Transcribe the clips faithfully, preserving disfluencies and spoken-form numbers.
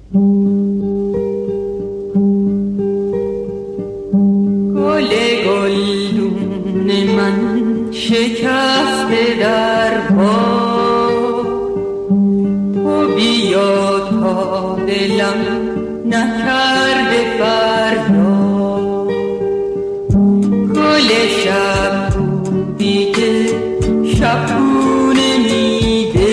گل گلدون من شکسته در باد، تو بیا تا دلم نکرده فردا. گل شب بودی که شبونه میده،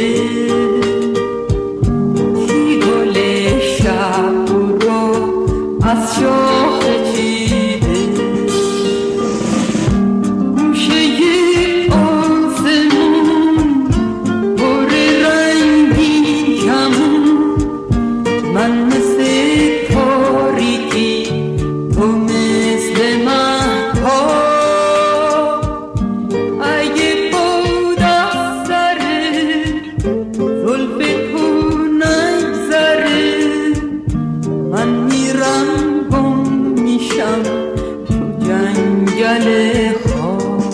کی گل شب رو از شاخ چیده. گوشه آسمون پر رنگین کمون، من مثل تاریکی تو مثل مهتاب. اگه بود از سر زلف تو نگذره، من میرم گم میشم تو جنگل خواب.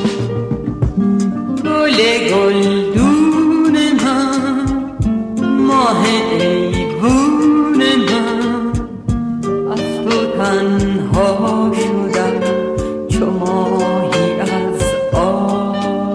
گل گلدون من، ماه ایوون من، از تو تنها شدم چو ماهی از آب.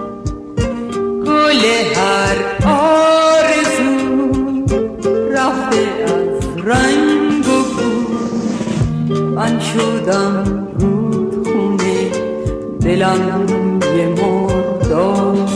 گل هر آرزو رفته از رنگ و بو، من شدم رودخونه دلم یه مرداب.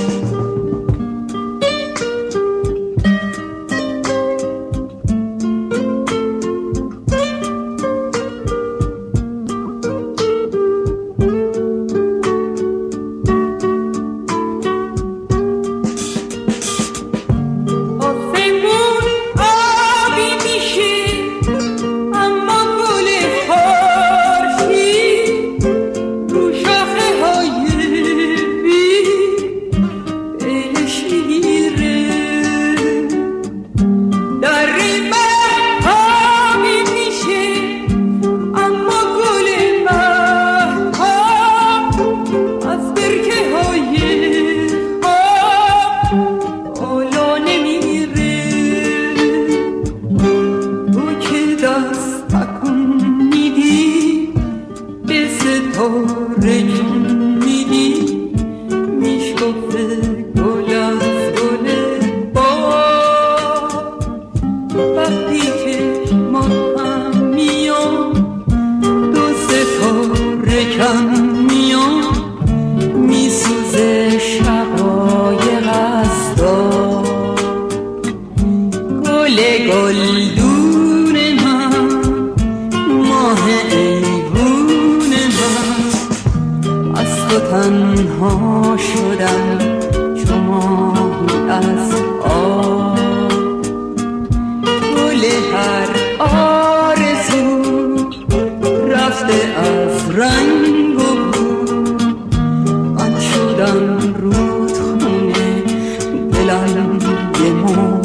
گلدون من، ماه ایوون من، از تو تنها شدم چو ماهی از آب. گل هر آرزو رفته از رنگ و بو، من شدم رودخونه دلم یه مو